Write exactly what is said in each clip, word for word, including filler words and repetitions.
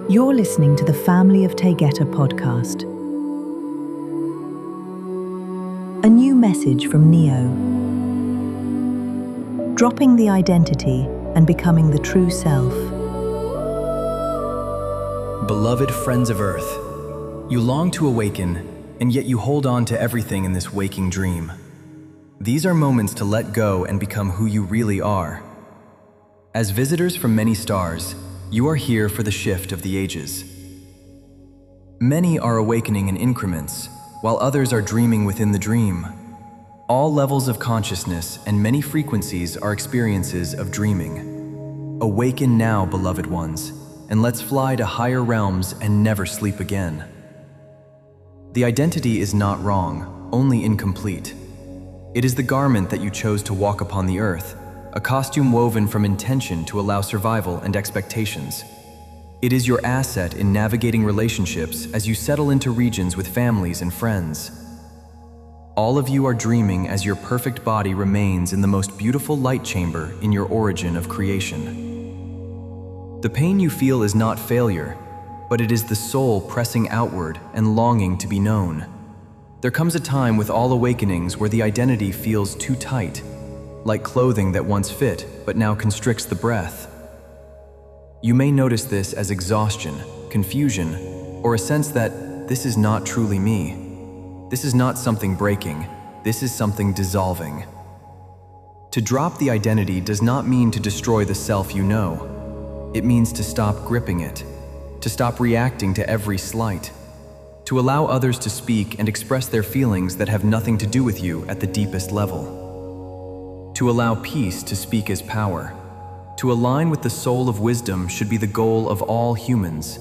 You're listening to the Family of Taygeta podcast. A new message from Neo. Dropping the identity and becoming the true self. Beloved friends of Earth, you long to awaken, and yet you hold on to everything in this waking dream. These are moments to let go and become who you really are. As visitors from many stars, you are here for the shift of the ages. Many are awakening in increments, while others are dreaming within the dream. All levels of consciousness and many frequencies are experiences of dreaming. Awaken now, beloved ones, and let's fly to higher realms and never sleep again. The identity is not wrong, only incomplete. It is the garment that you chose to walk upon the earth, a costume woven from intention to allow survival and expectations. It is your asset in navigating relationships as you settle into regions with families and friends. All of you are dreaming as your perfect body remains in the most beautiful light chamber in your origin of creation. The pain you feel is not failure, but it is the soul pressing outward and longing to be known. There comes a time with all awakenings where the identity feels too tight, like clothing that once fit but now constricts the breath. You may notice this as exhaustion, confusion, or a sense that this is not truly me. This is not something breaking, this is something dissolving. To drop the identity does not mean to destroy the self you know. It means to stop gripping it, to stop reacting to every slight, to allow others to speak and express their feelings that have nothing to do with you at the deepest level. To allow peace to speak as power. To align with the soul of wisdom should be the goal of all humans.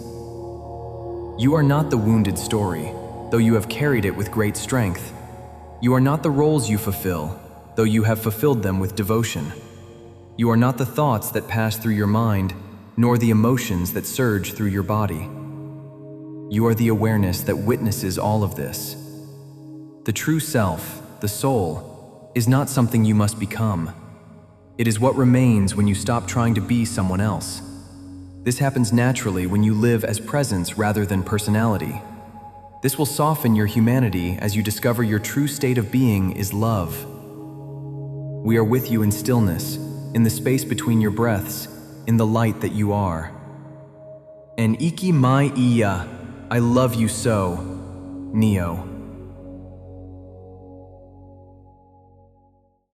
You are not the wounded story, though you have carried it with great strength. You are not the roles you fulfill, though you have fulfilled them with devotion. You are not the thoughts that pass through your mind, nor the emotions that surge through your body. You are the awareness that witnesses all of this. The true self, the soul, is not something you must become. It is what remains when you stop trying to be someone else. This happens naturally when you live as presence rather than personality. This will soften your humanity as you discover your true state of being is love. We are with you in stillness, in the space between your breaths, in the light that you are. And Iki mai iya, I love you so, Neo.